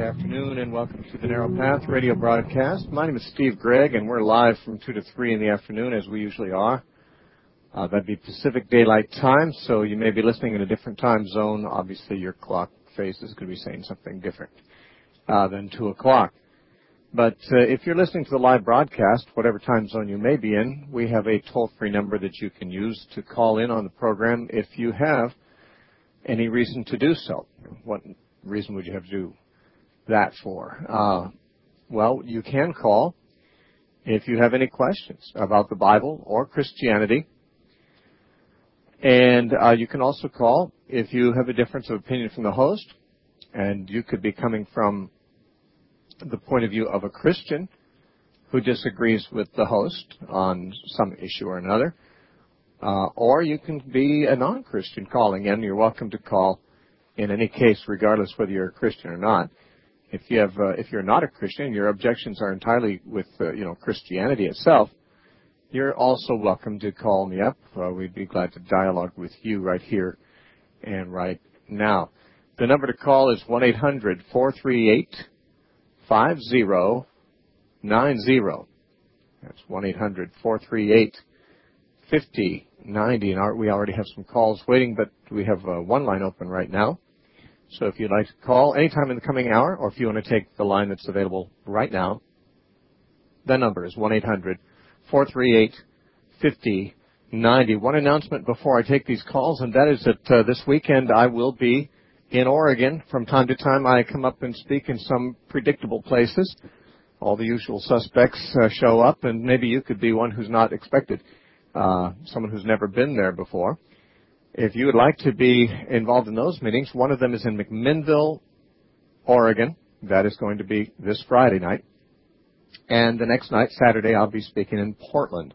afternoon and welcome to the Narrow Path radio broadcast. My name is Steve Gregg and we're live from 2 to 3 in the afternoon as we usually are. That'd be Pacific Daylight Time, so you may be listening in a different time zone. Obviously your clock face is going to be saying something different than 2 o'clock. But if you're listening to the live broadcast, whatever time zone you may be in, we have a toll-free number that you can use to call in on the program if you have any reason to do so. What reason would you have to do that for? Well, you can call if you have any questions about the Bible or Christianity. And you can also call if you have a difference of opinion from the host, and you could be coming from the point of view of a Christian who disagrees with the host on some issue or another. Or you can be a non-Christian calling in. You're welcome to call in any case, regardless whether you're a Christian or not. If you're not a Christian, your objections are entirely with Christianity itself, you're also welcome to call me up. We'd be glad to dialogue with you right here and right now. The number to call is 1-800-438-5090. That's 1-800-438-5090. And we already have some calls waiting, but we have one line open right now. So if you'd like to call anytime in the coming hour, or if you want to take the line that's available right now, the number is 1-800-438-5090. One announcement before I take these calls, and that is that this weekend I will be in Oregon. From time to time I come up and speak in some predictable places. All the usual suspects show up, and maybe you could be one who's not expected, someone who's never been there before. If you would like to be involved in those meetings, one of them is in McMinnville, Oregon. That is going to be this Friday night. And the next night, Saturday, I'll be speaking in Portland.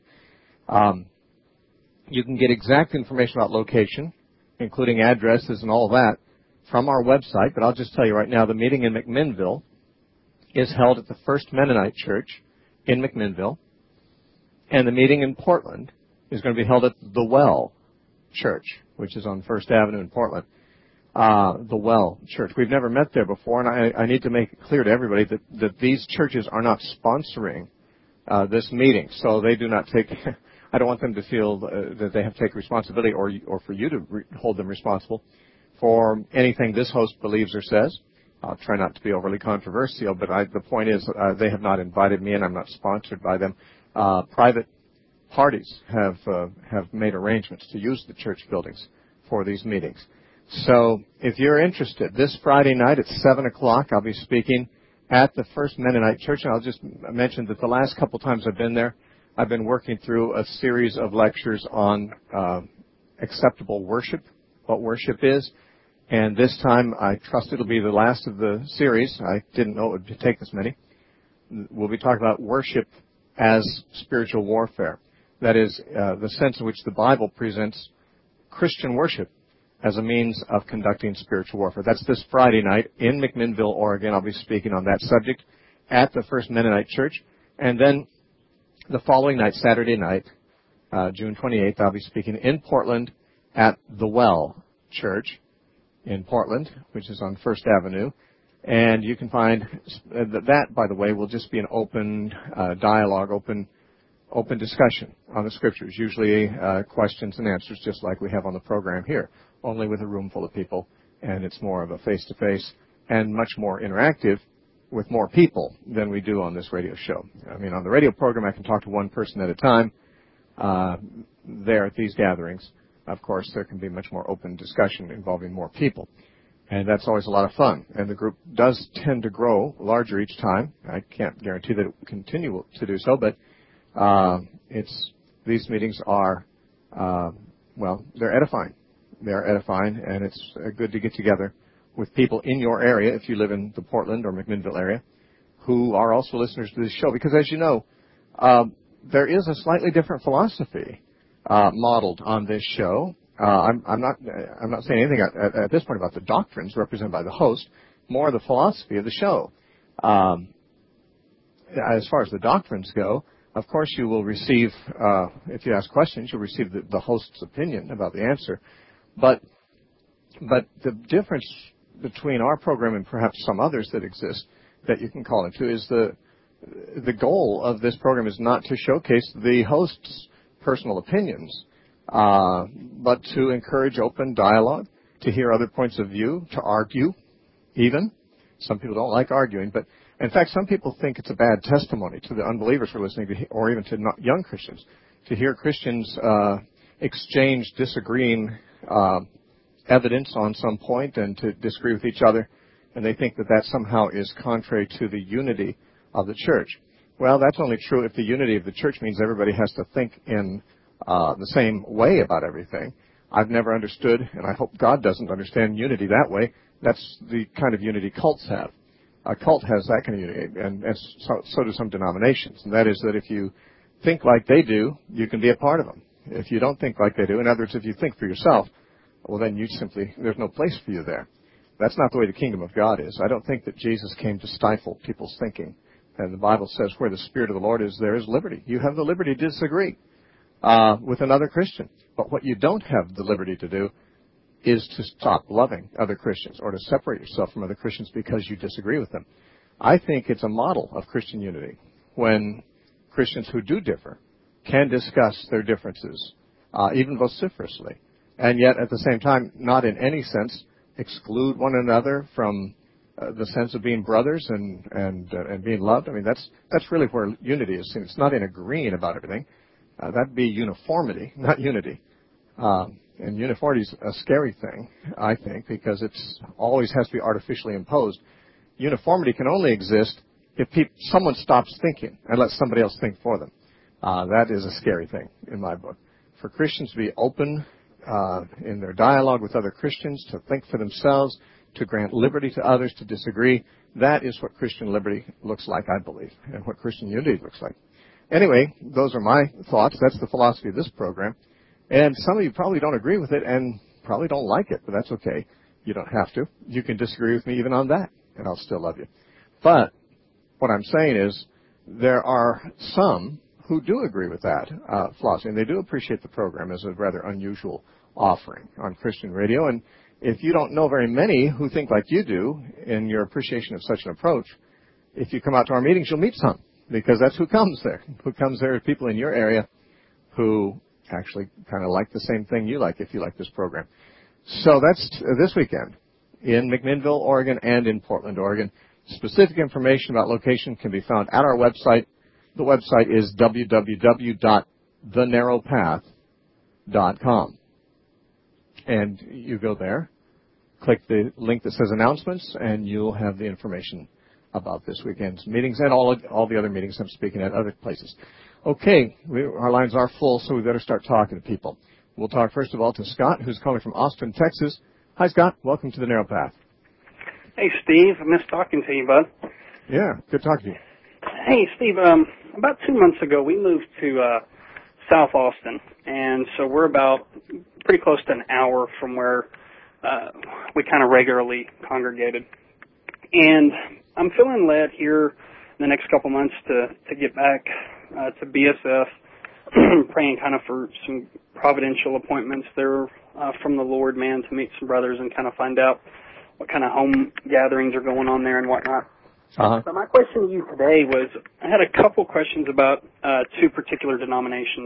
You can get exact information about location, including addresses and all of that, from our website. But I'll just tell you right now, the meeting in McMinnville is held at the First Mennonite Church in McMinnville. And the meeting in Portland is going to be held at The Well Church, which is on First Avenue in Portland. The Well Church. We've never met there before, and I need to make it clear to everybody that these churches are not sponsoring this meeting, so they do not take. I don't want them to feel that they have to take responsibility, or for you to hold them responsible for anything this host believes or says. I'll try not to be overly controversial, but the point is they have not invited me, and I'm not sponsored by them. Private parties have made arrangements to use the church buildings for these meetings. So if you're interested, this Friday night at 7 o'clock, I'll be speaking at the First Mennonite Church. And I'll just mention that the last couple times I've been there, I've been working through a series of lectures on acceptable worship, what worship is. And this time, I trust it'll be the last of the series. I didn't know it would take this many. We'll be talking about worship as spiritual warfare. That is the sense in which the Bible presents Christian worship as a means of conducting spiritual warfare. That's this Friday night in McMinnville, Oregon. I'll be speaking on that subject at the First Mennonite Church. And then the following night, Saturday night, June 28th, I'll be speaking in Portland at The Well Church in Portland, which is on First Avenue. And you can find that, by the way, will just be an open dialogue, open discussion on the Scriptures, usually questions and answers just like we have on the program here, only with a room full of people, and it's more of a face-to-face and much more interactive with more people than we do on this radio show. I mean, on the radio program, I can talk to one person at a time. There at these gatherings, of course, there can be much more open discussion involving more people, and that's always a lot of fun. And the group does tend to grow larger each time. I can't guarantee that it will continue to do so, but these meetings are, they're edifying. They're edifying, and it's good to get together with people in your area, if you live in the Portland or McMinnville area, who are also listeners to this show. Because as you know, there is a slightly different philosophy modeled on this show. I'm not saying anything at this point about the doctrines represented by the host, more the philosophy of the show. As far as the doctrines go, of course you will receive, if you ask questions, you'll receive the host's opinion about the answer. But the difference between our program and perhaps some others that exist that you can call into is the goal of this program is not to showcase the host's personal opinions, but to encourage open dialogue, to hear other points of view, to argue even. Some people don't like arguing, but in fact, some people think it's a bad testimony to the unbelievers who are listening to, or even to young Christians, to hear Christians exchange disagreeing evidence on some point and to disagree with each other, and they think that that somehow is contrary to the unity of the church. Well, that's only true if the unity of the church means everybody has to think in the same way about everything. I've never understood, and I hope God doesn't understand unity that way. That's the kind of unity cults have. A cult has that kind of unity, and so do some denominations. And that is that if you think like they do, you can be a part of them. If you don't think like they do, in other words, if you think for yourself, well, then there's no place for you there. That's not the way the kingdom of God is. I don't think that Jesus came to stifle people's thinking. And the Bible says where the Spirit of the Lord is, there is liberty. You have the liberty to disagree with another Christian. But what you don't have the liberty to do is to stop loving other Christians or to separate yourself from other Christians because you disagree with them. I think it's a model of Christian unity when Christians who do differ can discuss their differences, even vociferously, and yet at the same time not in any sense exclude one another from the sense of being brothers and being loved. I mean, that's really where unity is seen. It's not in agreeing about everything. That'd be uniformity, not unity. And uniformity is a scary thing, I think, because it's always has to be artificially imposed. Uniformity can only exist if someone stops thinking and lets somebody else think for them. That is a scary thing in my book. For Christians to be open in their dialogue with other Christians, to think for themselves, to grant liberty to others, to disagree, that is what Christian liberty looks like, I believe, and what Christian unity looks like. Anyway, those are my thoughts. That's the philosophy of this program. And some of you probably don't agree with it and probably don't like it, but that's okay. You don't have to. You can disagree with me even on that, and I'll still love you. But what I'm saying is there are some who do agree with that philosophy, and they do appreciate the program as a rather unusual offering on Christian radio. And if you don't know very many who think like you do in your appreciation of such an approach, if you come out to our meetings, you'll meet some, because that's who comes there. Who comes there are people in your area who actually kind of like the same thing you like if you like this program. So that's this weekend in McMinnville, Oregon, and in Portland, Oregon. Specific information about location can be found at our website. The website is www.thenarrowpath.com. And you go there, click the link that says announcements, and you'll have the information about this weekend's meetings and all the other meetings I'm speaking at other places. Okay, our lines are full, so we better start talking to people. We'll talk first of all to Scott, who's calling from Austin, Texas. Hi, Scott. Welcome to the Narrow Path. Hey, Steve. I missed talking to you, bud. Yeah, good talking to you. Hey, Steve. About 2 months ago, we moved to South Austin, and so we're about pretty close to an hour from where we kind of regularly congregated. And I'm feeling led here in the next couple months to get back to BSF, praying kind of for some providential appointments there from the Lord, man, to meet some brothers and kind of find out what kind of home gatherings are going on there and whatnot. Uh-huh. So my question to you today was, I had a couple questions about two particular denominations.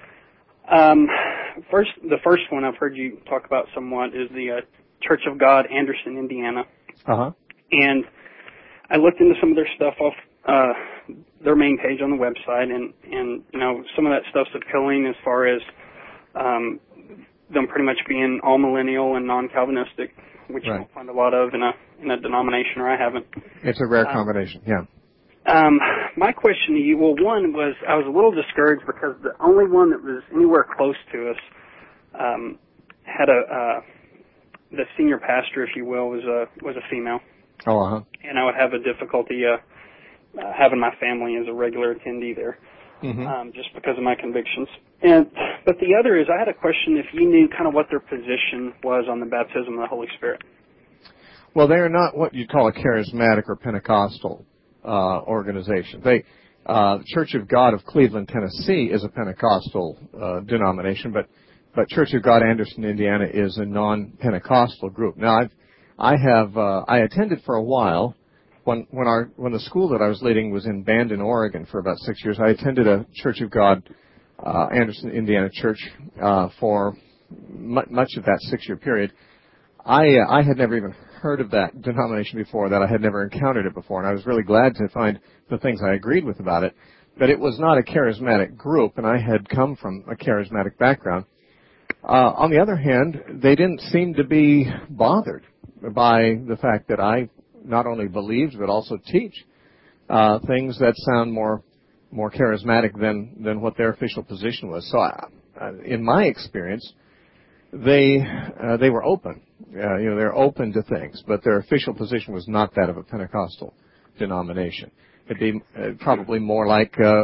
The first one I've heard you talk about somewhat is the Church of God, Anderson, Indiana. Uh-huh. And I looked into some of their stuff off their main page on the website, and you know, some of that stuff's appealing as far as them pretty much being all millennial and non-Calvinistic, which right. you don't find a lot of in a denomination, or I haven't. It's a rare combination, yeah. My question to you, well, one was I was a little discouraged because the only one that was anywhere close to us had the senior pastor, if you will, was a female. Oh, uh-huh. And I would have a difficulty having my family as a regular attendee there, just because of my convictions. But the other is I had a question if you knew kind of what their position was on the baptism of the Holy Spirit. Well, they are not what you call a charismatic or Pentecostal organization. The Church of God of Cleveland, Tennessee is a Pentecostal denomination, but Church of God Anderson, Indiana is a non-Pentecostal group. Now, I attended for a while when the school that I was leading was in Bandon, Oregon for about 6 years. I attended a Church of God, Anderson, Indiana church, for much of that 6-year period. I had never even heard of that denomination before, that I had never encountered it before, and I was really glad to find the things I agreed with about it. But it was not a charismatic group, and I had come from a charismatic background. On the other hand, they didn't seem to be bothered by the fact that I not only believed but also teach things that sound more charismatic than what their official position was. So, in my experience, they were open. They're open to things, but their official position was not that of a Pentecostal denomination. It'd be probably more like a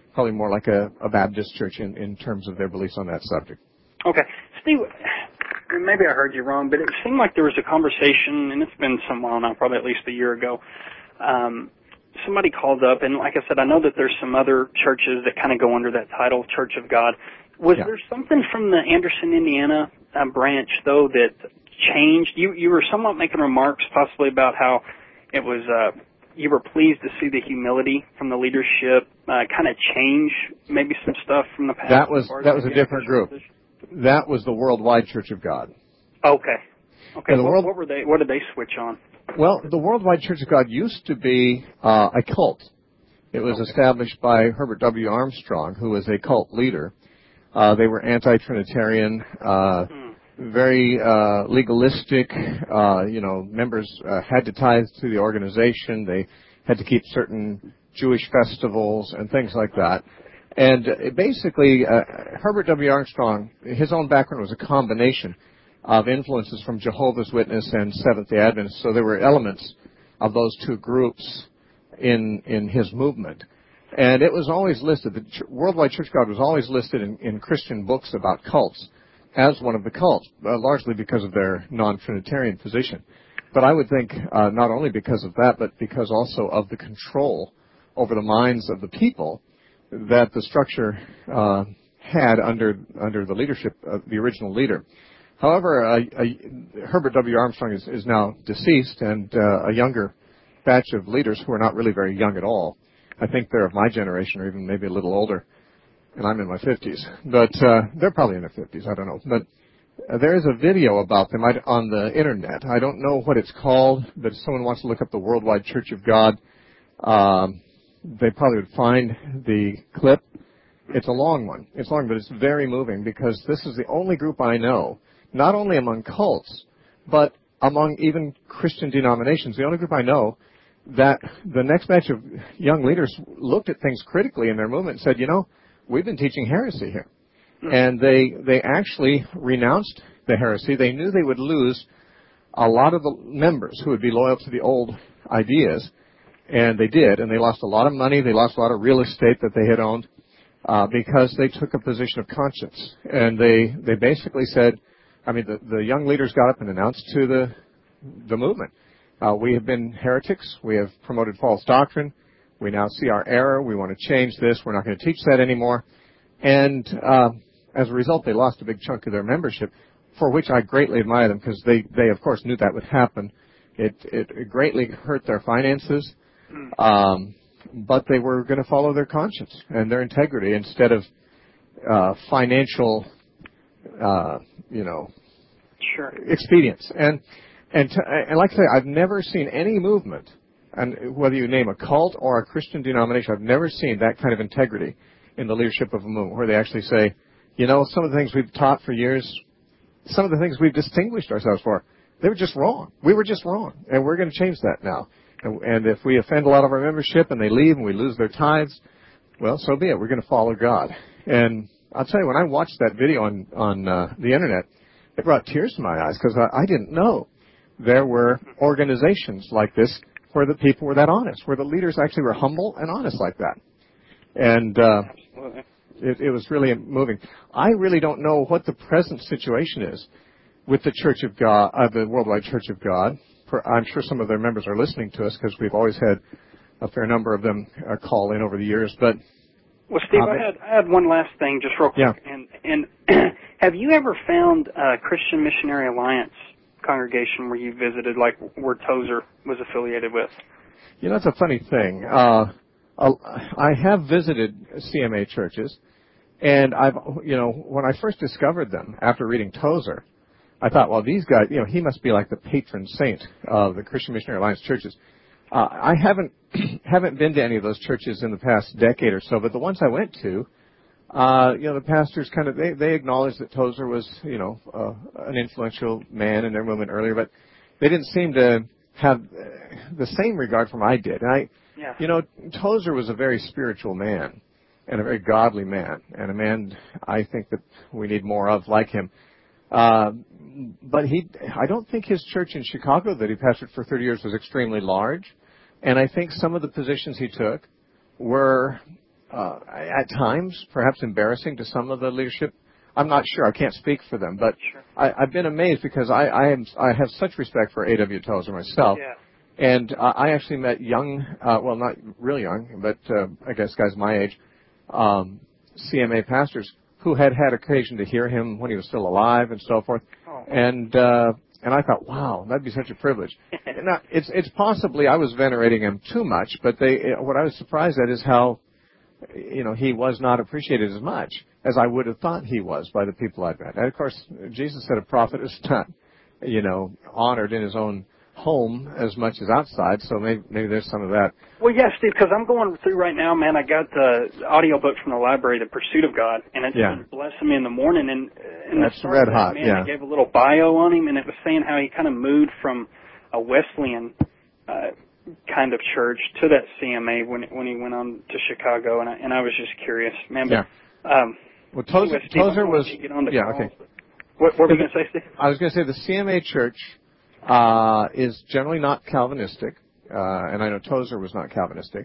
Baptist church in terms of their beliefs on that subject. Okay, Steve. Maybe I heard you wrong, but it seemed like there was a conversation, and it's been some while now, probably at least a year ago. Somebody called up, and like I said, I know that there's some other churches that kind of go under that title, Church of God. Was there something from the Anderson, Indiana branch, though, that changed? You were somewhat making remarks possibly about how it was you were pleased to see the humility from the leadership kind of change maybe some stuff from the past. That was a different group. That was the Worldwide Church of God. Okay. What did they switch on? Well, the Worldwide Church of God used to be a cult. It was established by Herbert W. Armstrong, who was a cult leader. They were anti-Trinitarian, very legalistic. Members had to tithe to the organization. They had to keep certain Jewish festivals and things like that. And basically, Herbert W. Armstrong, his own background was a combination of influences from Jehovah's Witness and Seventh-day Adventists. So there were elements of those two groups in his movement. And it was always listed, the Worldwide Church of God was always listed in Christian books about cults as one of the cults, largely because of their non-Trinitarian position. But I would think not only because of that, but because also of the control over the minds of the people that the structure had under the leadership of the original leader. However, Herbert W. Armstrong is now deceased, and a younger batch of leaders who are not really very young at all. I think they're of my generation, or even maybe a little older, and I'm in my 50s. But they're probably in their 50s, I don't know. But there is a video about them on the Internet. I don't know what it's called, but if someone wants to look up the Worldwide Church of God, they probably would find the clip. It's a long one. It's long, but it's very moving, because this is the only group I know, not only among cults, but among even Christian denominations, the only group I know that the next batch of young leaders looked at things critically in their movement and said, we've been teaching heresy here. And they actually renounced the heresy. They knew they would lose a lot of the members who would be loyal to the old ideas, and they did, and they lost a lot of money. They lost a lot of real estate that they had owned because they took a position of conscience. And they basically said, the young leaders got up and announced to the movement, we have been heretics. We have promoted false doctrine. We now see our error. We want to change this. We're not going to teach that anymore. And as a result, they lost a big chunk of their membership, for which I greatly admire them, because they of course, knew that would happen. It greatly hurt their finances, but they were going to follow their conscience and their integrity instead of financial, expedience. And like I say, I've never seen any movement, and whether you name a cult or a Christian denomination, I've never seen that kind of integrity in the leadership of a movement where they actually say, some of the things we've taught for years, some of the things we've distinguished ourselves for, they were just wrong. We were just wrong, and we're going to change that now. And if we offend a lot of our membership and they leave and we lose their tithes, well, so be it. We're going to follow God. And I'll tell you, when I watched that video on the Internet, it brought tears to my eyes, because I didn't know there were organizations like this where the people were that honest, where the leaders actually were humble and honest like that. And it was really moving. I really don't know what the present situation is with the Church of God, the Worldwide Church of God. I'm sure some of their members are listening to us, because we've always had a fair number of them call in over the years. But well, Steve, I had one last thing, just real quick. Yeah. And have you ever found Christian Missionary Alliance congregation where you visited, like where Tozer was affiliated with? You know, it's a funny thing. I have visited CMA churches, and when I first discovered them after reading Tozer, I thought, well, these guys, he must be like the patron saint of the Christian Missionary Alliance churches. I haven't been to any of those churches in the past decade or so, but the ones I went to, the pastors they acknowledged that Tozer was, an influential man in their movement earlier, but they didn't seem to have the same regard for him I did. And Tozer was a very spiritual man and a very godly man, and a man I think that we need more of like him. But I don't think his church in Chicago that he pastored for 30 years was extremely large, and I think some of the positions he took were at times perhaps embarrassing to some of the leadership. I'm not sure. I can't speak for them, but sure. I've been amazed because I have such respect for A.W. Tozer myself. Yeah. And I actually met young, well, not real young, but I guess guys my age, CMA pastors who had occasion to hear him when he was still alive and so forth. Oh. And I thought, wow, that'd be such a privilege. Now, it's possibly I was venerating him too much, but what I was surprised at is how, he was not appreciated as much as I would have thought he was by the people I'd met. And of course, Jesus said a prophet is not, honored in his own home as much as outside, so maybe there's some of that. Well, yeah, Steve, because I'm going through right now, man. I got the audio book from the library, The Pursuit of God, and it's been blessing me in the morning. And that's red hot. Man, I gave a little bio on him, and it was saying how he kind of moved from a Wesleyan kind of church to that CMA when he went on to Chicago, and I was just curious, man. But, well, Tozer was. Okay. What were we going to say, Steve? I was going to say the CMA church is generally not Calvinistic, and I know Tozer was not Calvinistic.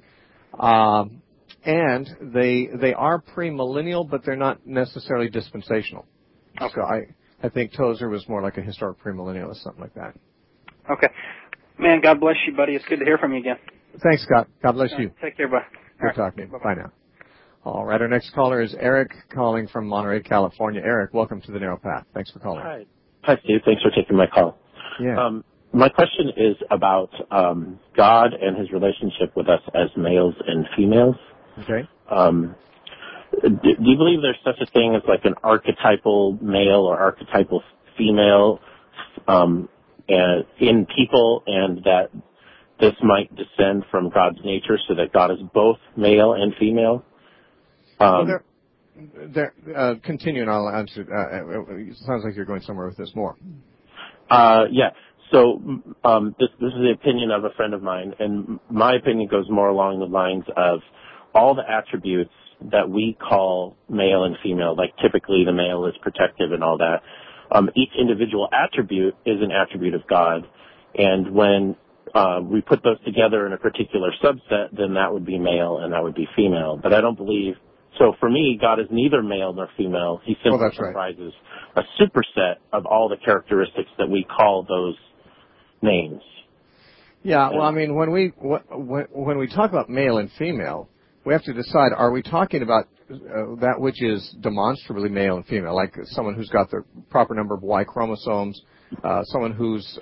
And they are premillennial, but they're not necessarily dispensational. Okay. So I think Tozer was more like a historic premillennialist, something like that. Okay. Man, God bless you, buddy. It's good to hear from you again. Thanks, Scott. God bless you. Take care, bye. Good talking to you. Bye now. All right, our next caller is Eric calling from Monterey, California. Eric, welcome to the Narrow Path. Thanks for calling. Hi, Steve. Thanks for taking my call. Yeah. My question is about God and his relationship with us as males and females. Okay. Do you believe there's such a thing as like an archetypal male or archetypal female in people, and that this might descend from God's nature so that God is both male and female? Continue, and I'll answer. It sounds like you're going somewhere with this more. Yeah. So this is the opinion of a friend of mine, and my opinion goes more along the lines of all the attributes that we call male and female, like typically the male is protective and all that. Each individual attribute is an attribute of God, and when we put those together in a particular subset, then that would be male and that would be female. But I don't believe, so for me, God is neither male nor female. He simply comprises a superset of all the characteristics that we call those names. Yeah, well, I mean, when we talk about male and female, we have to decide, are we talking about that which is demonstrably male and female, like someone who's got the proper number of Y chromosomes, someone whose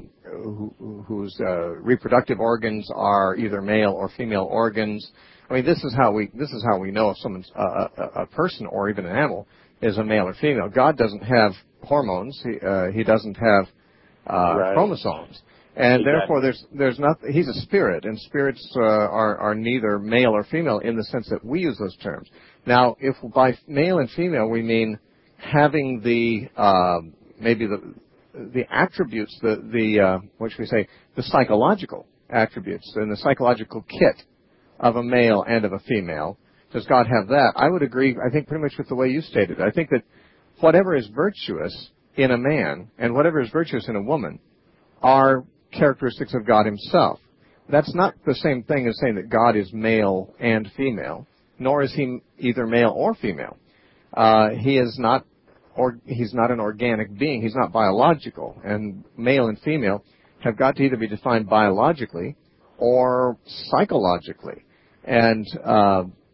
reproductive organs are either male or female organs. I mean, this is how we know if someone's a person or even an animal is a male or female. God doesn't have hormones. He doesn't have chromosomes. And therefore, there's nothing. He's a spirit, and spirits are neither male or female in the sense that we use those terms. Now, if by male and female we mean having the maybe the attributes, what should we say, the psychological attributes and the psychological kit of a male and of a female, does God have that? I would agree. I think pretty much with the way you stated it. I think that whatever is virtuous in a man and whatever is virtuous in a woman are characteristics of God himself. That's not the same thing as saying that God is male and female, nor is he either male or female. He's not an organic being. He's not biological. And male and female have got to either be defined biologically or psychologically. And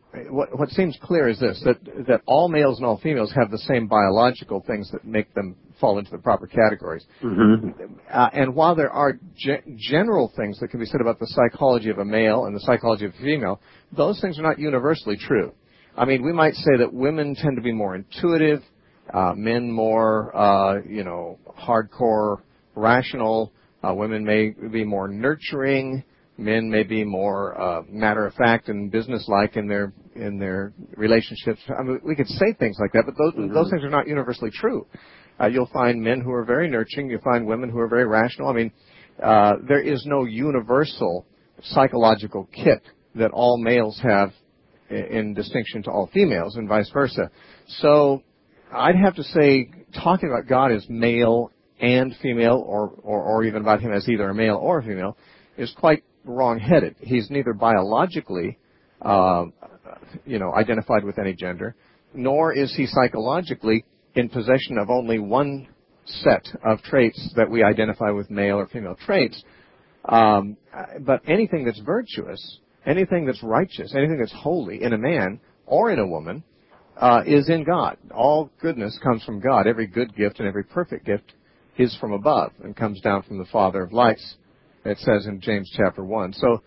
what seems clear is this, that all males and all females have the same biological things that make them fall into the proper categories. And while there are general things that can be said about the psychology of a male and the psychology of a female, those things are not universally true. I mean, we might say that women tend to be more intuitive, men more, hardcore rational. Women may be more nurturing. Men may be more matter of fact and businesslike in their relationships. I mean, we could say things like that, but those things are not universally true. You'll find men who are very nurturing. You'll find women who are very rational. I mean, there is no universal psychological kit that all males have in distinction to all females, and vice versa. So I'd have to say, talking about God as male and female, or even about him as either a male or a female, is quite wrong-headed. He's neither biologically, identified with any gender, nor is he psychologically in possession of only one set of traits that we identify with male or female traits. But anything that's virtuous, anything that's righteous, anything that's holy in a man or in a woman is in God. All goodness comes from God. Every good gift and every perfect gift is from above and comes down from the Father of lights, it says in James chapter 1. So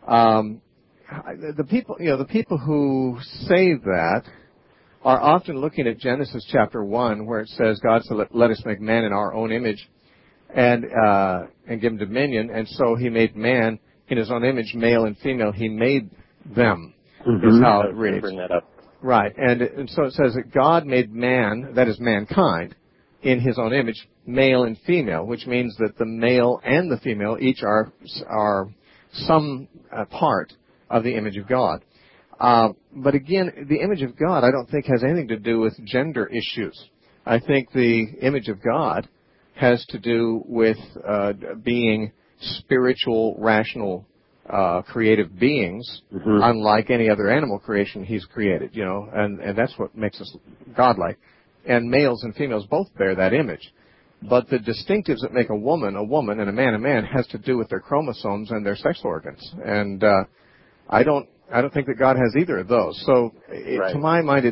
the people who say that are often looking at Genesis chapter 1, where it says, God said, let us make man in our own image and give him dominion. And so he made man in his own image, male and female. He made them, is how it reads. Bring that up. Right. And so it says that God made man, that is mankind, in his own image, male and female, which means that the male and the female each are some part of the image of God. But again, the image of God I don't think has anything to do with gender issues. I think the image of God has to do with being spiritual, rational, creative beings, unlike any other animal creation he's created, and that's what makes us godlike. And males and females both bear that image. But the distinctives that make a woman, and a man, has to do with their chromosomes and their sex organs. And I don't think that God has either of those. So to my mind,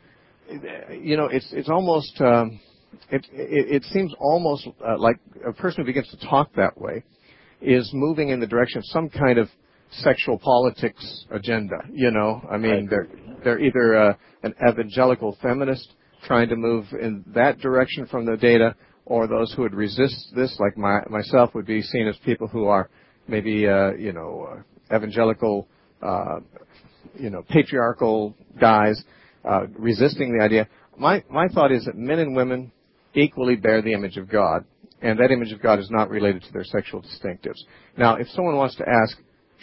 it's almost it seems almost like a person who begins to talk that way is moving in the direction of some kind of sexual politics agenda. I mean, they're either an evangelical feminist trying to move in that direction from the data, or those who would resist this, like myself, would be seen as people who are maybe evangelical, patriarchal guys resisting the idea. My thought is that men and women equally bear the image of God, and that image of God is not related to their sexual distinctives. Now, if someone wants to ask,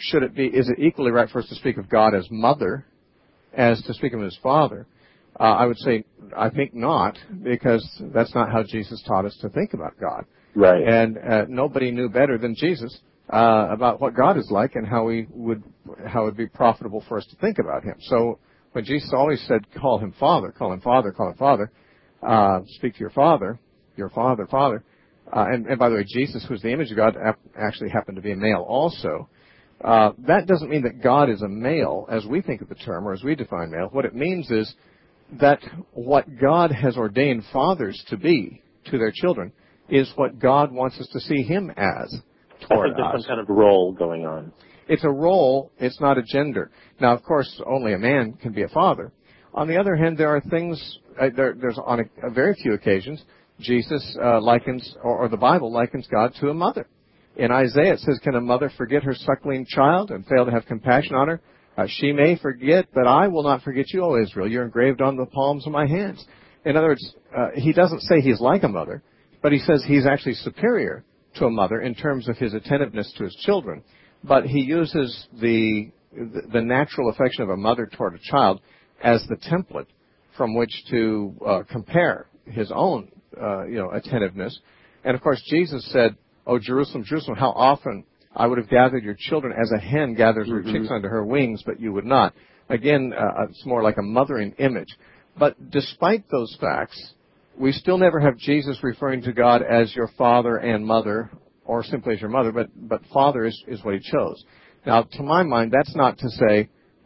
is it equally right for us to speak of God as mother as to speak of him as father? I would say, I think not, because that's not how Jesus taught us to think about God. Right. And nobody knew better than Jesus about what God is like and how it would be profitable for us to think about him. So when Jesus always said, call him Father, call him Father, call him Father, speak to your Father, Father. And by the way, Jesus, who's the image of God, actually happened to be a male also. That doesn't mean that God is a male as we think of the term or as we define male. What it means is that what God has ordained fathers to be to their children is what God wants us to see him as toward us. I think there's some kind of role going on. It's a role. It's not a gender. Now, of course, only a man can be a father. On the other hand, there are things, there's on a very few occasions, Jesus likens, or the Bible likens God to a mother. In Isaiah, it says, can a mother forget her suckling child and fail to have compassion on her? She may forget, but I will not forget you, O Israel. You're engraved on the palms of my hands. In other words, he doesn't say he's like a mother, but he says he's actually superior to a mother in terms of his attentiveness to his children. But he uses the natural affection of a mother toward a child as the template from which to compare his own, attentiveness. And of course, Jesus said, "Oh, Jerusalem, Jerusalem, how often I would have gathered your children as a hen gathers her chicks under her wings, but you would not." Again, it's more like a mothering image. But despite those facts, we still never have Jesus referring to God as your father and mother, or simply as your mother, but father is what he chose. Now, to my mind, that's not to say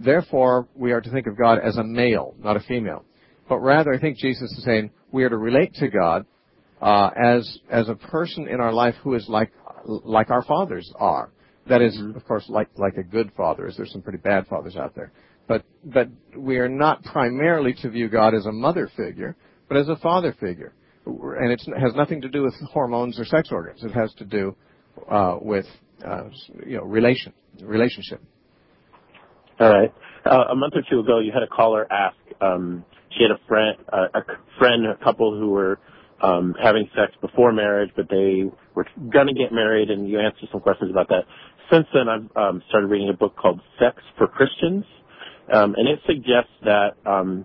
Therefore, we are to think of God as a male, not a female. But rather, I think Jesus is saying we are to relate to God as a person in our life who is like our fathers are. That is, of course, like a good father, as there's some pretty bad fathers out there. But we are not primarily to view God as a mother figure, but as a father figure. And it has nothing to do with hormones or sex organs. It has to do with relationship. All right. A month or two ago, you had a caller ask. She had a couple who were having sex before marriage, but they were going to get married, and you answered some questions about that. Since then, I've started reading a book called Sex for Christians, and it suggests that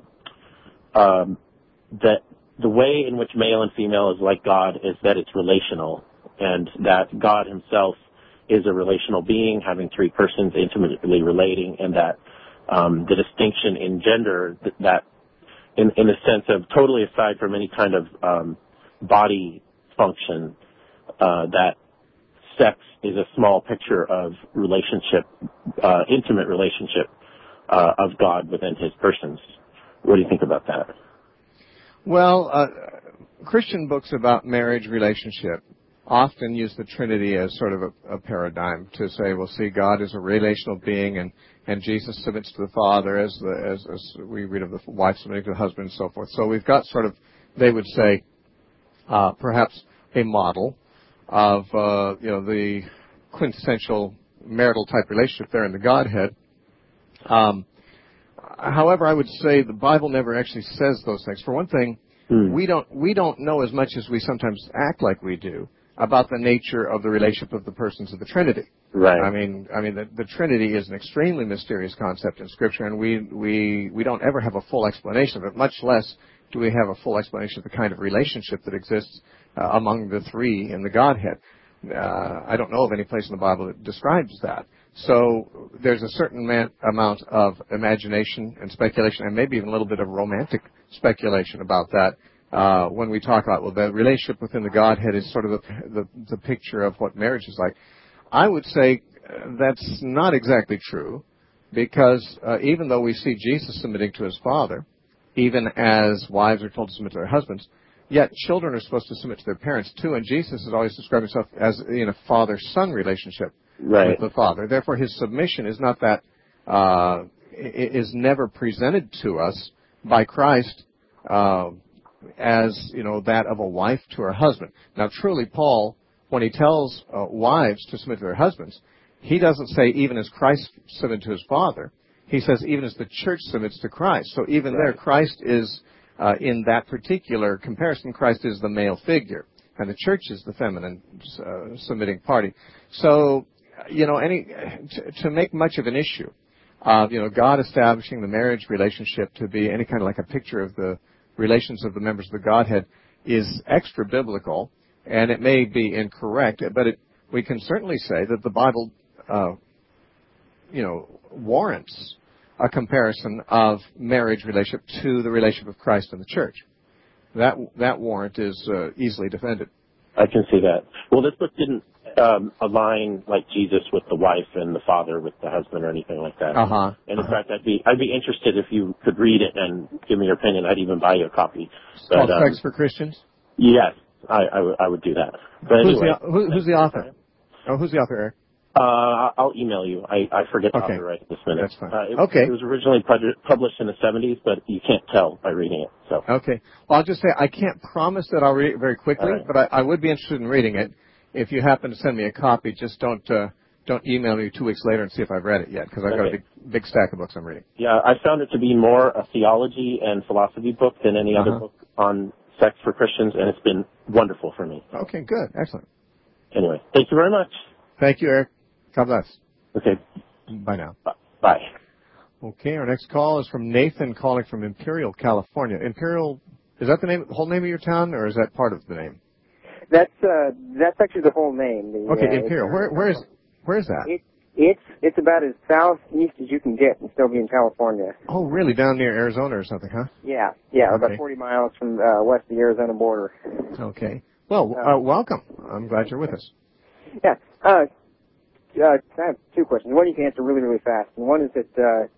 that the way in which male and female is like God is that it's relational, and that God himself is a relational being having three persons intimately relating, and that the distinction in gender, that in the sense of totally aside from any kind of body function, that sex is a small picture of relationship, intimate relationship of God within his persons. What do you think about that? Well, Christian books about marriage relationship often use the Trinity as sort of a paradigm to say, well, see, God is a relational being, and Jesus submits to the Father as we read of the wife submitting to the husband and so forth. So we've got sort of, they would say, perhaps a model of the quintessential marital type relationship there in the Godhead. However, I would say the Bible never actually says those things. For one thing, we don't know as much as we sometimes act like we do about the nature of the relationship of the persons of the Trinity. Right. I mean, the Trinity is an extremely mysterious concept in Scripture, and we don't ever have a full explanation of it, much less do we have a full explanation of the kind of relationship that exists among the three in the Godhead. I don't know of any place in the Bible that describes that. So there's a certain amount of imagination and speculation, and maybe even a little bit of romantic speculation about that when we talk about, well, the relationship within the Godhead is sort of the picture of what marriage is like. I would say that's not exactly true, because even though we see Jesus submitting to his Father, even as wives are told to submit to their husbands, yet children are supposed to submit to their parents too, and Jesus has always described himself as in a father-son relationship with the Father. Therefore, his submission is not that, is never presented to us by Christ as, that of a wife to her husband. Now, truly, Paul, when he tells wives to submit to their husbands, he doesn't say even as Christ submitted to his Father. He says even as the church submits to Christ. So even there, Christ is, in that particular comparison, Christ is the male figure, and the church is the feminine submitting party. So, to make much of an issue of, God establishing the marriage relationship to be any kind of like a picture of the relations of the members of the Godhead is extra biblical, and it may be incorrect, but we can certainly say that the Bible, warrants a comparison of marriage relationship to the relationship of Christ and the church. That warrant is easily defended. I can see that. Well, this book didn't align like Jesus with the wife and the father with the husband or anything like that. And in fact, I'd be interested if you could read it and give me your opinion. I'd even buy you a copy. It's called Sex for Christians? Yes, I would do that. But anyway, who's the author? Who's the author, Eric? I'll email you. I forget the author right this minute. That's fine. It was originally published in the 70s, but you can't tell by reading it. So. Okay. Well, I'll just say I can't promise that I'll read it very quickly, but I would be interested in reading it. If you happen to send me a copy, just don't email me 2 weeks later and see if I've read it yet, because I've got a big stack of books I'm reading. Yeah, I found it to be more a theology and philosophy book than any other book on sex for Christians, and it's been wonderful for me. Okay, good. Excellent. Anyway, thank you very much. Thank you, Eric. God bless. Okay. Bye now. Bye. Okay, our next call is from Nathan calling from Imperial, California. Imperial, is that the whole name of your town, or is that part of the name? That's actually the whole name. Imperial. Where is that? It's about as southeast as you can get and still be in California. Oh, really? Down near Arizona or something, huh? Yeah, about 40 miles from west of the Arizona border. Okay. Well, welcome. I'm glad you're with us. Yeah. I have two questions. One you can answer really, really fast. And one is that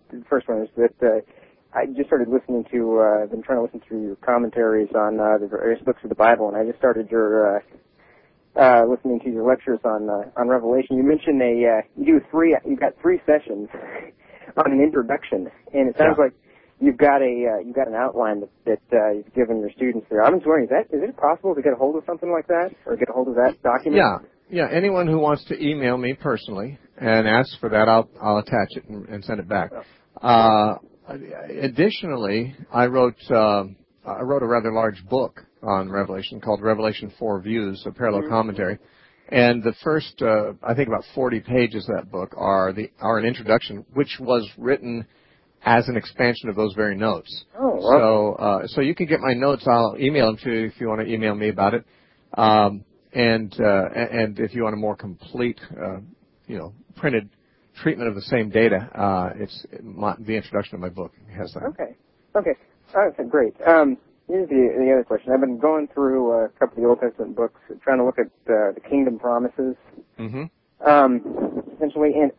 the first one is that I just started listening to, been trying to listen through your commentaries on the various books of the Bible, and I just started your listening to your lectures on Revelation. You mentioned you've got 3 sessions on an introduction, and it sounds like you've got an outline that you've given your students there. I'm just wondering, is it possible to get a hold of something like that, or get a hold of that document? Yeah. Anyone who wants to email me personally and ask for that, I'll attach it and send it back. Additionally, I wrote a rather large book on Revelation called Revelation 4 Views, a parallel commentary. And the first, I think about 40 pages of that book are an introduction, which was written as an expansion of those very notes. Oh, wow. So you can get my notes. I'll email them to you if you want to email me about it. And if you want a more complete, printed treatment of the same data, the introduction of my book has that. Okay. All right, great. Here's the other question. I've been going through a couple of the Old Testament books, trying to look at the kingdom promises. Mm-hmm. Essentially, and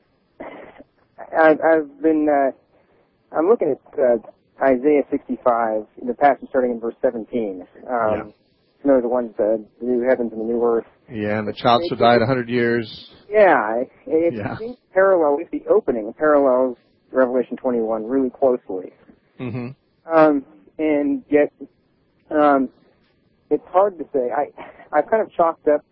I'm looking at Isaiah 65, the passage starting in verse 17. The ones, the new heavens and the new earth. Yeah, and the child shall die at 100 years. Yeah, it seems parallel with the opening. It parallels Revelation 21 really closely. Mm-hmm. And yet, it's hard to say. I've kind of chalked up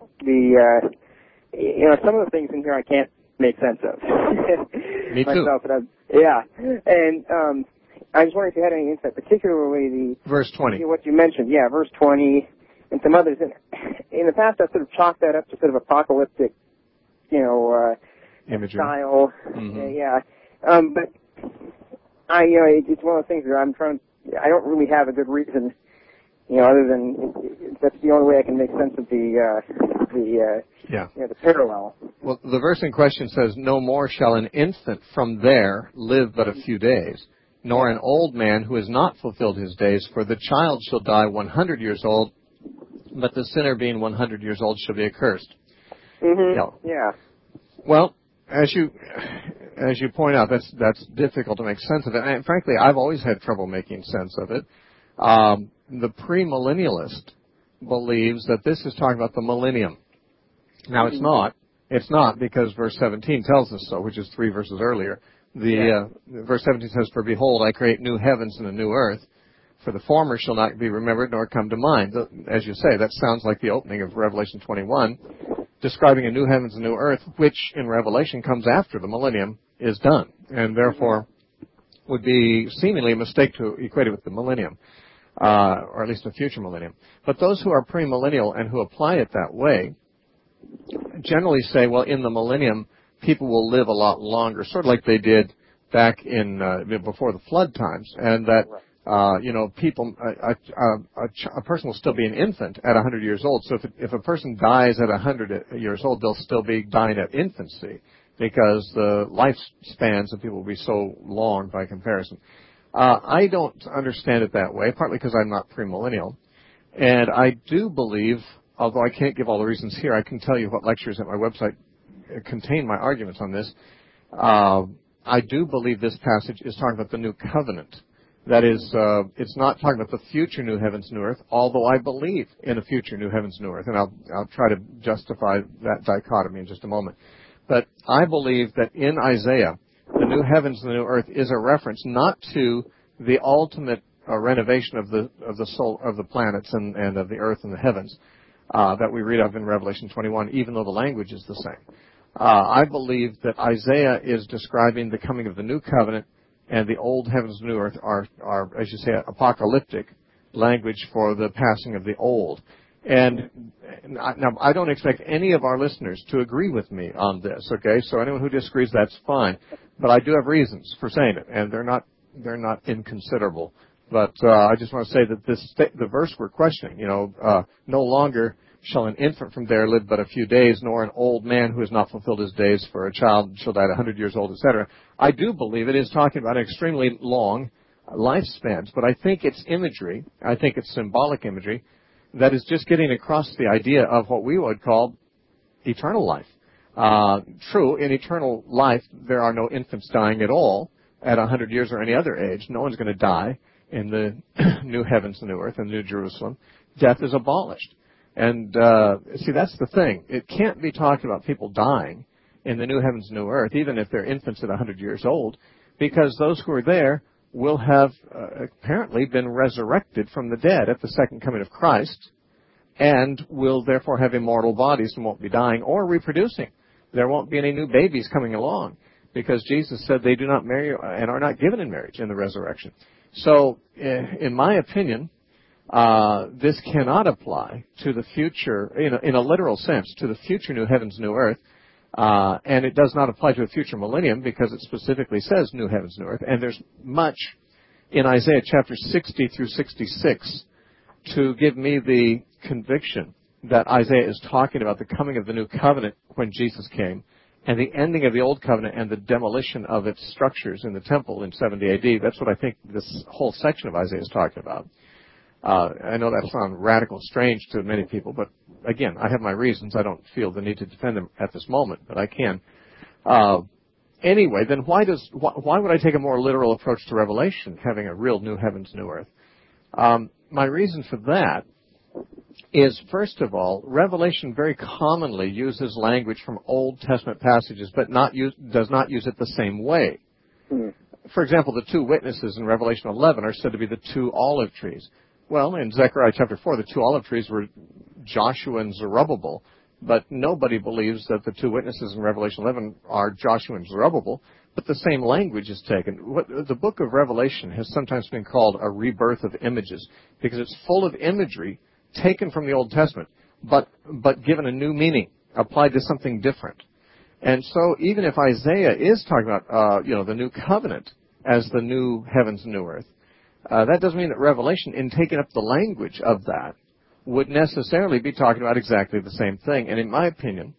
some of the things in here I can't make sense of. Me too. Myself, and I was wondering if you had any insight, particularly verse 20. What you mentioned, verse 20, and some others. In the past, I sort of chalked that up to sort of apocalyptic, imagery style. Mm-hmm. But it's one of those things where I don't really have a good reason, other than that's the only way I can make sense of the parallel. Well, the verse in question says, "No more shall an infant from there live but a few days, nor an old man who has not fulfilled his days, for the child shall die 100 years old, but the sinner being 100 years old shall be accursed." Mm-hmm. Yeah. Well, as you point out, that's difficult to make sense of it. And frankly, I've always had trouble making sense of it. The premillennialist believes that this is talking about the millennium. Now, it's not. It's not, because verse 17 tells us so, which is 3 verses earlier. Verse 17 says, "For behold, I create new heavens and a new earth, for the former shall not be remembered nor come to mind." As you say, that sounds like the opening of Revelation 21, describing a new heavens and new earth, which in Revelation comes after the millennium is done, and therefore would be seemingly a mistake to equate it with the millennium, or at least a future millennium. But those who are premillennial and who apply it that way generally say, well, in the millennium, people will live a lot longer, sort of like they did back in before the flood times, and that a person will still be an infant at 100 years old. So if a person dies at 100 years old, they'll still be dying at infancy, because the lifespans of people will be so long by comparison. I don't understand it that way, partly because I'm not premillennial, and I do believe, although I can't give all the reasons here, I can tell you what lectures at my website contain my arguments on this. I do believe this passage is talking about the new covenant. That is, it's not talking about the future new heavens, new earth, although I believe in a future new heavens, new earth, and I'll try to justify that dichotomy in just a moment. But I believe that in Isaiah, the new heavens and the new earth is a reference not to the ultimate renovation of the planets and of the earth and the heavens that we read of in Revelation 21, even though the language is the same. I believe that Isaiah is describing the coming of the new covenant, and the old heavens and new earth are, as you say, apocalyptic language for the passing of the old. And now, I don't expect any of our listeners to agree with me on this, okay? So anyone who disagrees, that's fine. But I do have reasons for saying it, and they're not inconsiderable. But I just want to say that the verse we're questioning, no longer shall an infant from there live but a few days, nor an old man who has not fulfilled his days, for a child shall die at 100 years old, etc. I do believe it is talking about extremely long lifespans, but I think it's imagery, I think it's symbolic imagery, that is just getting across the idea of what we would call eternal life. True, in eternal life, there are no infants dying at all, at 100 years or any other age. No one's going to die in the new heavens and new earth and New Jerusalem. Death is abolished. And see, that's the thing. It can't be talking about people dying in the new heavens and new earth, even if they're infants at 100 years old, because those who are there will have apparently been resurrected from the dead at the second coming of Christ, and will therefore have immortal bodies and won't be dying or reproducing. There won't be any new babies coming along, because Jesus said they do not marry and are not given in marriage in the resurrection. So, in my opinion, this cannot apply to the future, in a literal sense, to the future new heavens, new earth, and it does not apply to a future millennium because it specifically says new heavens, new earth. And there's much in Isaiah chapter 60 through 66 to give me the conviction that Isaiah is talking about the coming of the new covenant when Jesus came, and the ending of the old covenant and the demolition of its structures in the temple in 70 AD. That's what I think this whole section of Isaiah is talking about. I know that sounds radical and strange to many people, but again, I have my reasons. I don't feel the need to defend them at this moment, but I can. Anyway, then why would I take a more literal approach to Revelation, having a real new heavens, new earth? My reason for that is, first of all, Revelation very commonly uses language from Old Testament passages, but does not use it the same way. For example, the two witnesses in Revelation 11 are said to be the two olive trees. Well, in Zechariah chapter 4, the two olive trees were Joshua and Zerubbabel, but nobody believes that the two witnesses in Revelation 11 are Joshua and Zerubbabel, but the same language is taken. The book of Revelation has sometimes been called a rebirth of images because it's full of imagery taken from the Old Testament, but given a new meaning, applied to something different. And so even if Isaiah is talking about, the new covenant as the new heavens and new earth, that doesn't mean that Revelation, in taking up the language of that, would necessarily be talking about exactly the same thing. And in my opinion,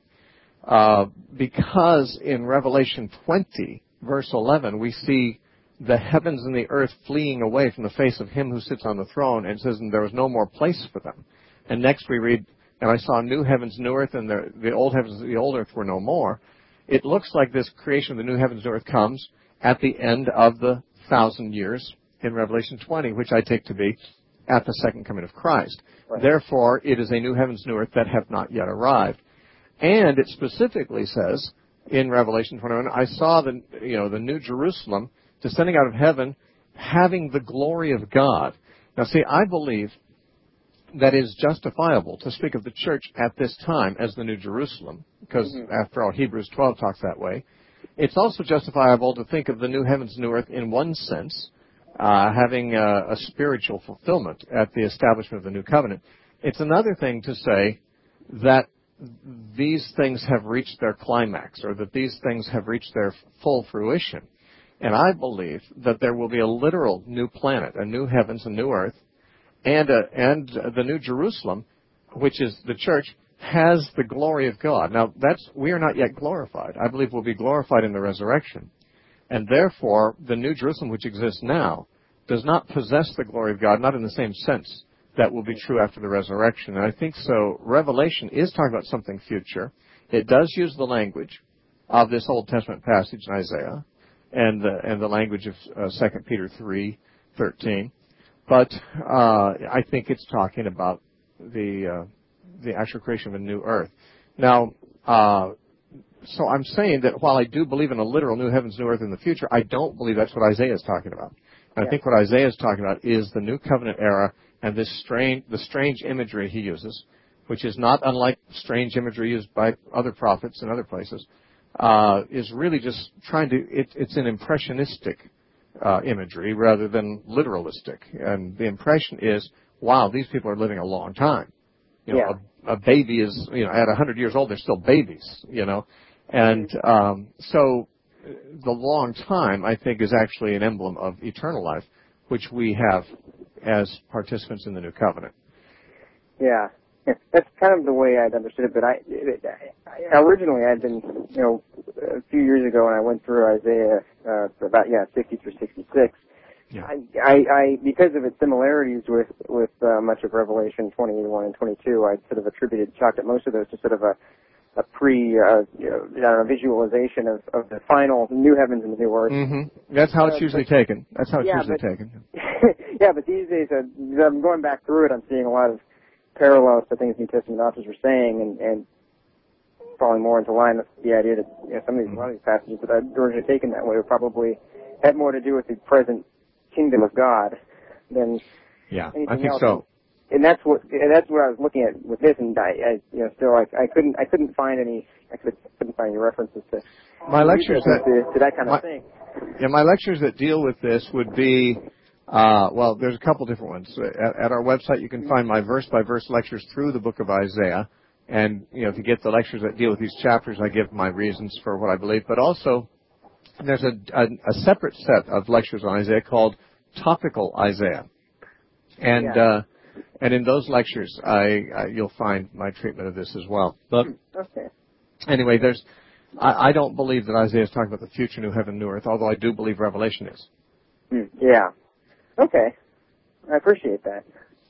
because in Revelation 20, verse 11, we see the heavens and the earth fleeing away from the face of him who sits on the throne, and it says, and there was no more place for them. And next we read, and I saw new heavens, new earth, and the old heavens and the old earth were no more. It looks like this creation of the new heavens and new earth comes at the end of the 1,000 years in Revelation 20, which I take to be at the second coming of Christ. Right. Therefore, it is a new heavens, new earth that have not yet arrived. And it specifically says in Revelation 21, I saw the new Jerusalem descending out of heaven, having the glory of God. Now see, I believe that it is justifiable to speak of the church at this time as the New Jerusalem, because after all, Hebrews 12 talks that way. It's also justifiable to think of the new heavens, new earth in one sense, having a spiritual fulfillment at the establishment of the new covenant. It's another thing to say that these things have reached their climax, or that these things have reached their full fruition. And I believe that there will be a literal new planet, a new heavens and new earth, and the new Jerusalem, which is the church, has the glory of God. Now, we are not yet glorified. I believe we'll be glorified in the resurrection. And therefore, the New Jerusalem, which exists now, does not possess the glory of God, not in the same sense that will be true after the resurrection. And I think so. Revelation is talking about something future. It does use the language of this Old Testament passage in Isaiah and the language of 2 Peter 3:13. But I think it's talking about the actual creation of a new earth. Now, so I'm saying that while I do believe in a literal new heavens, new earth in the future, I don't believe that's what Isaiah is talking about. And I think what Isaiah is talking about is the new covenant era and the strange imagery he uses, which is not unlike strange imagery used by other prophets in other places, is really just it's an impressionistic imagery rather than literalistic. And the impression is, wow, these people are living a long time. A baby is, at 100 years old, they're still babies, And so the long time, I think, is actually an emblem of eternal life, which we have as participants in the new covenant. Yeah. That's kind of the way I'd understood it, but originally I'd been, a few years ago when I went through Isaiah, about 60 through 66, yeah. I because of its similarities with much of Revelation 21 and 22, I'd sort of chalked up most of those to sort of visualization of the final new heavens and the new earth. Mm-hmm. That's how it's usually taken. That's how it's usually taken. Yeah, but these days, I'm going back through it, I'm seeing a lot of parallels to things New Testament authors were saying, and falling more into line with the idea that a lot of these passages that are originally taken that way would probably have more to do with the present kingdom of God than anything I think else. so. And that's what I was looking at with this, and I couldn't find any references to my lectures to that kind of thing. Yeah, my lectures that deal with this would be, there's a couple different ones. At our website, you can find my verse-by-verse lectures through the book of Isaiah. And, if you get the lectures that deal with these chapters, I give my reasons for what I believe. But also, there's a separate set of lectures on Isaiah called Topical Isaiah. And in those lectures, you'll find my treatment of this as well. But anyway, I don't believe that Isaiah is talking about the future new heaven, new earth, although I do believe Revelation is. Yeah. Okay. I appreciate that.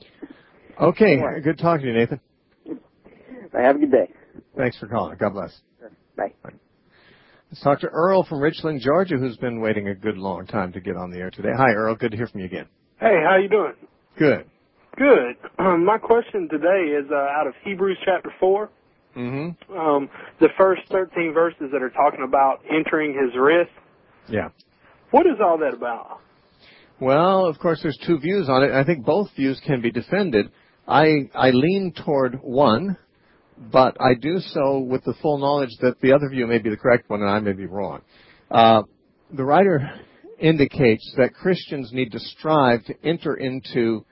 Okay. Good talking to you, Nathan. Have a good day. Thanks for calling. God bless. Sure. Bye. Let's talk to Earl from Richland, Georgia, who's been waiting a good long time to get on the air today. Hi, Earl. Good to hear from you again. Hey, how you doing? Good. Good. My question today is out of Hebrews chapter 4. Mm-hmm. The first 13 verses that are talking about entering his rest. Yeah. What is all that about? Well, of course, there's two views on it. I think both views can be defended. I lean toward one, but I do so with the full knowledge that the other view may be the correct one and I may be wrong. The writer indicates that Christians need to strive to enter into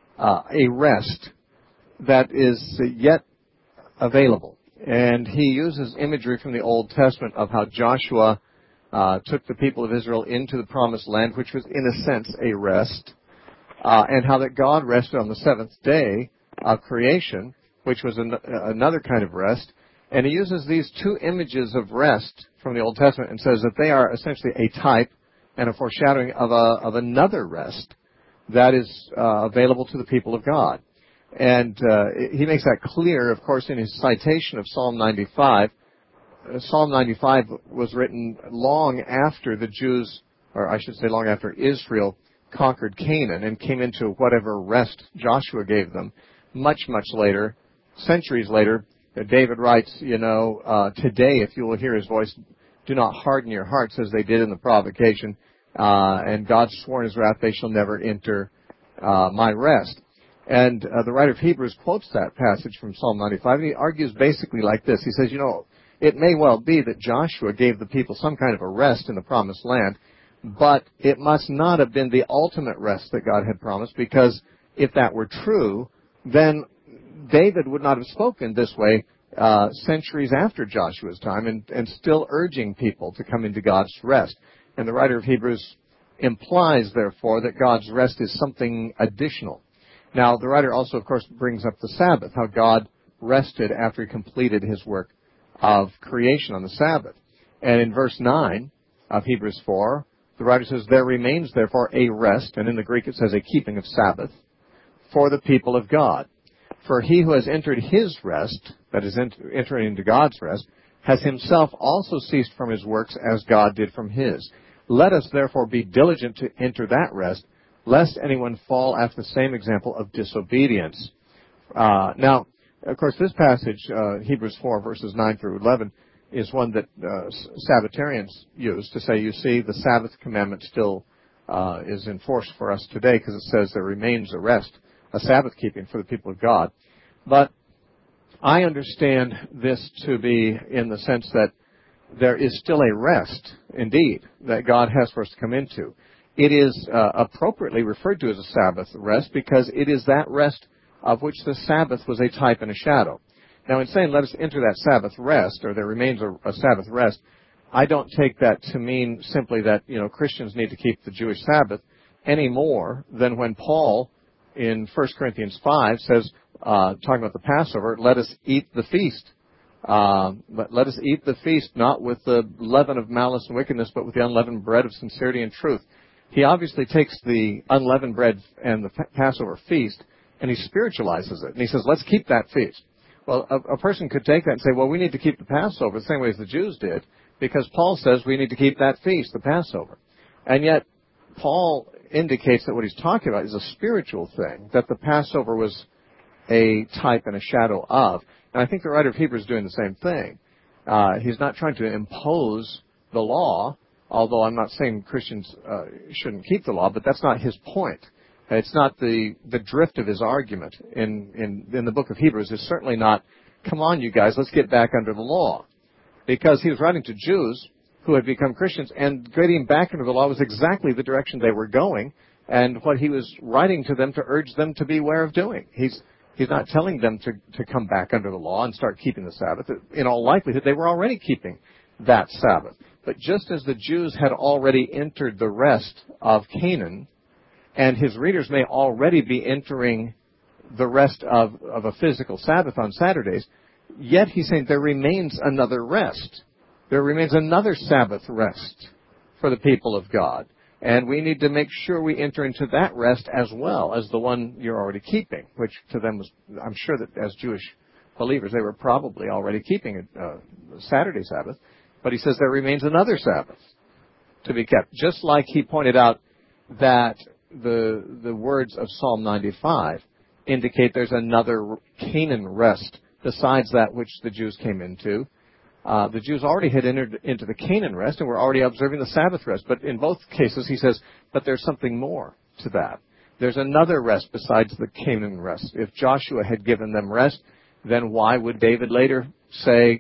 a rest that is yet available. And he uses imagery from the Old Testament of how Joshua took the people of Israel into the Promised Land, which was, in a sense, a rest, and how that God rested on the seventh day of creation, which was another kind of rest. And he uses these two images of rest from the Old Testament and says that they are essentially a type and a foreshadowing of another rest that is available to the people of God. And he makes that clear, of course, in his citation of Psalm 95. Psalm 95 was written long after the Jews, or I should say long after Israel conquered Canaan and came into whatever rest Joshua gave them. Much, much later, centuries later, David writes, today if you will hear his voice, do not harden your hearts as they did in the provocation, and God swore in his wrath, they shall never enter my rest. And the writer of Hebrews quotes that passage from Psalm 95, and he argues basically like this. He says, it may well be that Joshua gave the people some kind of a rest in the Promised Land, but it must not have been the ultimate rest that God had promised, because if that were true, then David would not have spoken this way centuries after Joshua's time and still urging people to come into God's rest. And the writer of Hebrews implies, therefore, that God's rest is something additional. Now, the writer also, of course, brings up the Sabbath, how God rested after he completed his work of creation on the Sabbath. And in verse 9 of Hebrews 4, the writer says, there remains, therefore, a rest, and in the Greek it says a keeping of Sabbath, for the people of God. For he who has entered his rest, that is, entering into God's rest, has himself also ceased from his works as God did from his. Let us therefore be diligent to enter that rest, lest anyone fall after the same example of disobedience. Now, of course, this passage, Hebrews 4, verses 9 through 11, is one that Sabbatarians use to say, you see, the Sabbath commandment still is in force for us today because it says there remains a rest, a Sabbath keeping for the people of God. But I understand this to be in the sense that there is still a rest, indeed, that God has for us to come into. It is appropriately referred to as a Sabbath rest because it is that rest of which the Sabbath was a type and a shadow. Now, in saying let us enter that Sabbath rest, or there remains a Sabbath rest, I don't take that to mean simply that, Christians need to keep the Jewish Sabbath any more than when Paul in 1 Corinthians 5 says, talking about the Passover, let us eat the feast. But let us eat the feast not with the leaven of malice and wickedness, but with the unleavened bread of sincerity and truth. He obviously takes the unleavened bread and the Passover feast, and he spiritualizes it. And he says, let's keep that feast. Well, a person could take that and say, well, we need to keep the Passover the same way as the Jews did, because Paul says we need to keep that feast, the Passover. And yet, Paul indicates that what he's talking about is a spiritual thing, that the Passover was a type and a shadow of. And I think the writer of Hebrews is doing the same thing. He's not trying to impose the law, although I'm not saying Christians shouldn't keep the law, but that's not his point. It's not the drift of his argument in the book of Hebrews. It's certainly not, come on, you guys, let's get back under the law. Because he was writing to Jews who had become Christians, and getting back into the law was exactly the direction they were going, and what he was writing to them to urge them to beware of doing. He's not telling them to come back under the law and start keeping the Sabbath. In all likelihood, they were already keeping that Sabbath. But just as the Jews had already entered the rest of Canaan, and his readers may already be entering the rest of a physical Sabbath on Saturdays, yet he's saying there remains another rest. There remains another Sabbath rest for the people of God. And we need to make sure we enter into that rest as well as the one you're already keeping, which to them was, I'm sure that as Jewish believers, they were probably already keeping a Saturday Sabbath. But he says there remains another Sabbath to be kept. Just like he pointed out that the words of Psalm 95 indicate there's another Canaan rest besides that which the Jews came into. The Jews already had entered into the Canaan rest and were already observing the Sabbath rest. But in both cases, he says, but there's something more to that. There's another rest besides the Canaan rest. If Joshua had given them rest, then why would David later say,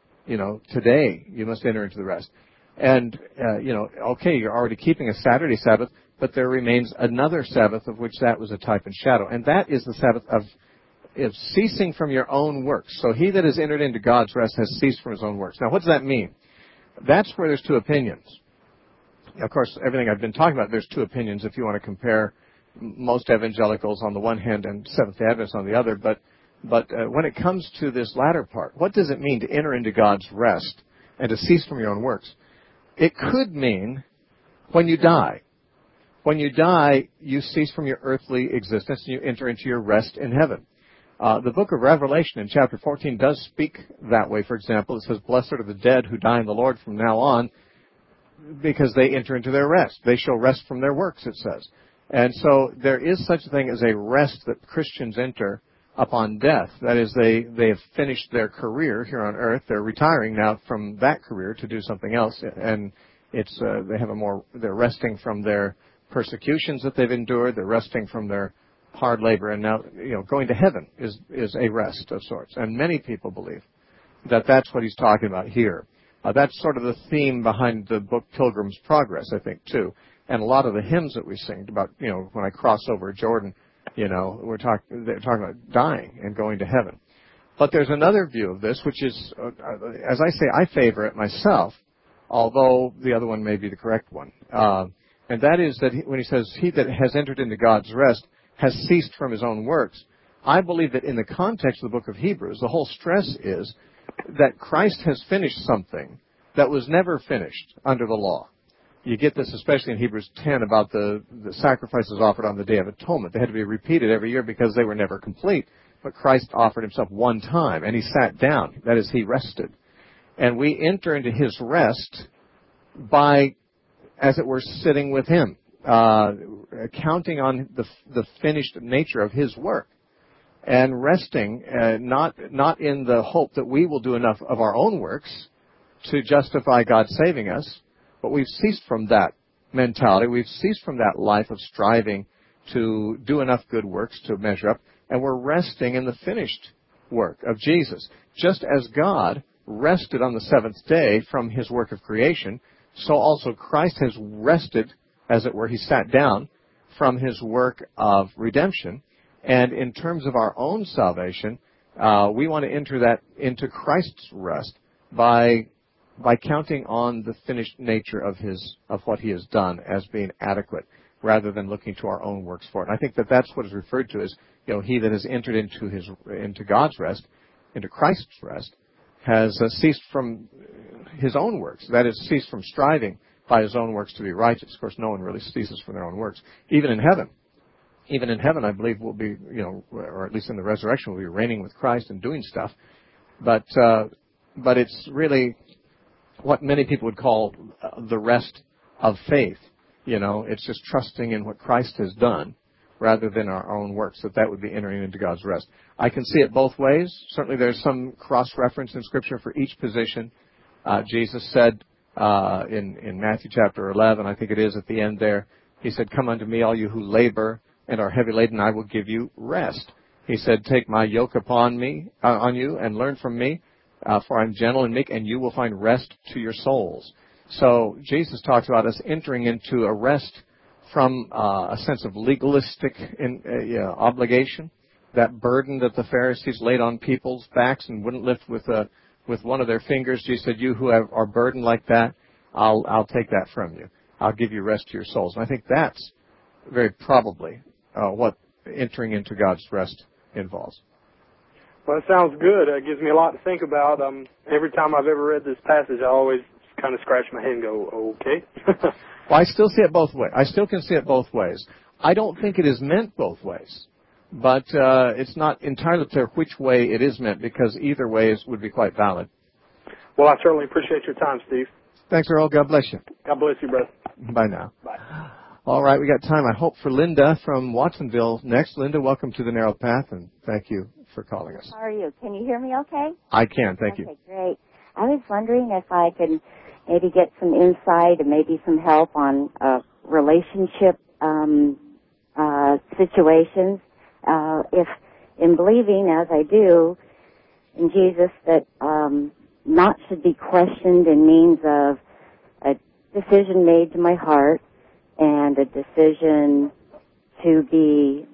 today you must enter into the rest? And, okay, you're already keeping a Saturday Sabbath, but there remains another Sabbath of which that was a type and shadow. And that is the Sabbath of ceasing from your own works. So he that has entered into God's rest has ceased from his own works. Now, what does that mean? That's where there's two opinions. Of course, everything I've been talking about, there's two opinions if you want to compare most evangelicals on the one hand and Seventh-day Adventists on the other. But when it comes to this latter part, what does it mean to enter into God's rest and to cease from your own works? It could mean when you die. When you die, you cease from your earthly existence and you enter into your rest in heaven. The book of Revelation in chapter 14 does speak that way. For example, it says, blessed are the dead who die in the Lord from now on, because they enter into their rest. They shall rest from their works, it says. And so there is such a thing as a rest that Christians enter upon death. That is, they have finished their career here on earth. They're retiring now from that career to do something else. And it's they're resting from their persecutions that they've endured. They're resting from their hard labor, and now, going to heaven is a rest of sorts. And many people believe that that's what he's talking about here. That's sort of the theme behind the book Pilgrim's Progress, I think, too. And a lot of the hymns that we sing about, when I cross over Jordan, they're talking about dying and going to heaven. But there's another view of this, which is, as I say, I favor it myself, although the other one may be the correct one. And that is that when he says, he that has entered into God's rest has ceased from his own works. I believe that in the context of the book of Hebrews, the whole stress is that Christ has finished something that was never finished under the law. You get this especially in Hebrews 10 about the sacrifices offered on the Day of Atonement. They had to be repeated every year because they were never complete. But Christ offered himself one time, and he sat down. That is, he rested. And we enter into his rest by, as it were, sitting with him. Counting on the finished nature of his work and resting, not in the hope that we will do enough of our own works to justify God saving us, but we've ceased from that mentality. We've ceased from that life of striving to do enough good works to measure up, and we're resting in the finished work of Jesus. Just as God rested on the seventh day from his work of creation, so also Christ has rested, as it were, he sat down from his work of redemption. And in terms of our own salvation, we want to enter that into Christ's rest by counting on the finished nature of what he has done as being adequate, rather than looking to our own works for it. And I think that that's what is referred to as, he that has entered into God's rest, into Christ's rest, has ceased from his own works. That is, ceased from striving by his own works to be righteous. Of course, no one really ceases from their own works, even in heaven. even in heaven, I believe we'll be, or at least in the resurrection, we'll be reigning with Christ and doing stuff. But it's really what many people would call the rest of faith. It's just trusting in what Christ has done rather than our own works, that would be entering into God's rest. I can see it both ways. Certainly there's some cross-reference in Scripture for each position. Jesus said in Matthew chapter 11, I think it is at the end there, he said, "Come unto me, all you who labor and are heavy laden, I will give you rest." He said, "Take my yoke upon you, and learn from me, for I'm gentle and meek, and you will find rest to your souls." So Jesus talks about us entering into a rest from a sense of legalistic obligation, that burden that the Pharisees laid on people's backs and wouldn't lift with one of their fingers. Jesus said, "You who are burdened like that, I'll take that from you. I'll give you rest to your souls." And I think that's very probably what entering into God's rest involves. Well, it sounds good. It gives me a lot to think about. Every time I've ever read this passage, I always kind of scratch my head and go, okay. Well, I still see it both ways. I still can see it both ways. I don't think it is meant both ways, but it's not entirely clear which way it is meant, because either way would be quite valid. Well, I certainly appreciate your time, Steve. Thanks, Earl. God bless you. God bless you, brother. Bye now. Bye. All right, we got time, I hope, for Linda from Watsonville next. Linda, welcome to the Narrow Path, and thank you for calling us. How are you? Can you hear me okay? I can, thank you. Okay, great. I was wondering if I could maybe get some insight and maybe some help on relationship situations. If in believing, as I do, in Jesus, that not should be questioned in means of a decision made to my heart and a decision to be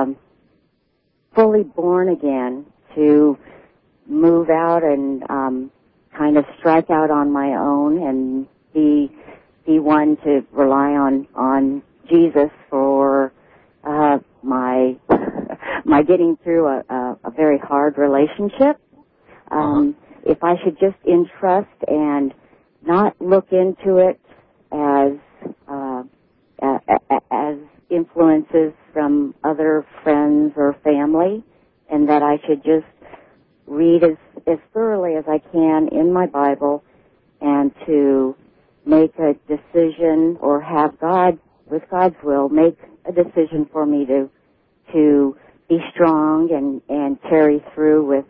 fully born again, to move out and kind of strike out on my own and be one to rely on Jesus for my my getting through a very hard relationship. If I should just entrust and not look into it as influences from other friends or family, and that I should just read as thoroughly as I can in my Bible, and to make a decision, or have God, with God's will, make a decision for me to be strong and carry through with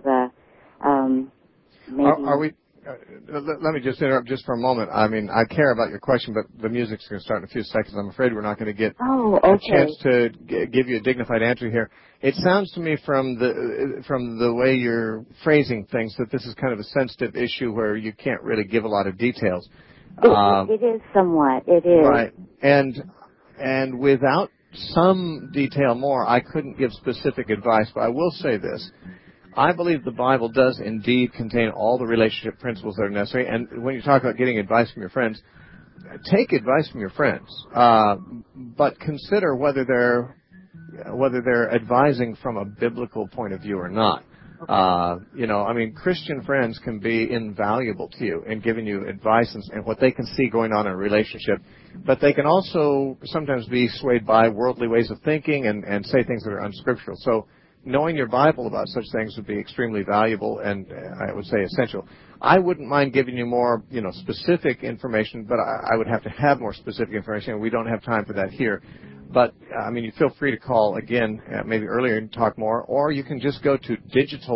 maybe. Are we? Let me just interrupt just for a moment. I mean, I care about your question, but the music's going to start in a few seconds. I'm afraid we're not going to get a chance to give you a dignified answer here. It sounds to me from the way you're phrasing things that this is kind of a sensitive issue where you can't really give a lot of details. It is somewhat. It is. Right. And without some detail more, I couldn't give specific advice, but I will say this. I believe the Bible does indeed contain all the relationship principles that are necessary. And when you talk about getting advice from your friends, take advice from your friends, but consider whether they're advising from a biblical point of view or not. Christian friends can be invaluable to you in giving you advice and what they can see going on in a relationship, but they can also sometimes be swayed by worldly ways of thinking and say things that are unscriptural. So knowing your Bible about such things would be extremely valuable and I would say essential. I wouldn't mind giving you more, specific information, but I would have to have more specific information, and we don't have time for that here. But, you feel free to call again, maybe earlier and talk more, or you can just go to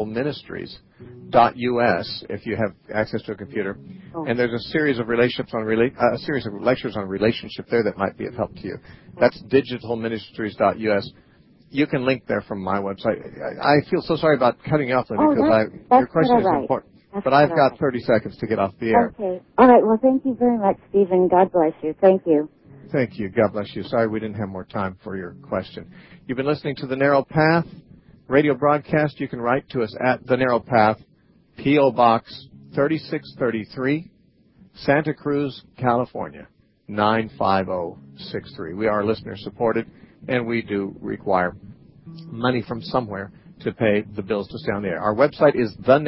digitalministries.us if you have access to a computer. And there's a series of lectures on relationship there that might be of help to you. That's digitalministries.us. You can link there from my website. I feel so sorry about cutting you off, Linda, because your question is important. But I've got 30 seconds to get off the air. Okay. All right. Well, thank you very much, Stephen. God bless you. Thank you. Thank you. God bless you. Sorry we didn't have more time for your question. You've been listening to The Narrow Path radio broadcast. You can write to us at The Narrow Path, P.O. Box 3633, Santa Cruz, California, 95063. We are listener supported, and we do require money from somewhere to pay the bills to stay on the air. Our website is